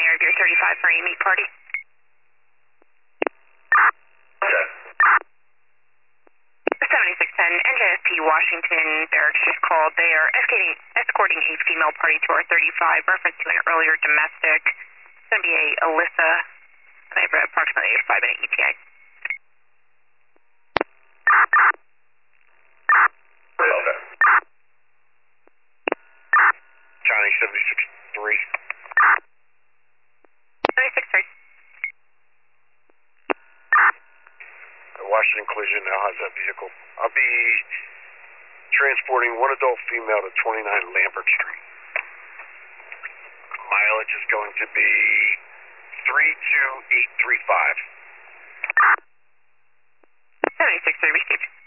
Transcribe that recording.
Air 35 for a meet party. Okay. 7610 NJSP Washington Barracks just called. They are escorting a female party to our 35, reference to an earlier domestic. It's going to be a Alyssa. They have approximately a 5-minute ETA. Okay. Johnny 76-3. 76-3. Washington Collision now has that vehicle. I'll be transporting one adult female to 29 Lambert Street. Mileage is going to be 32835. 76-3 received.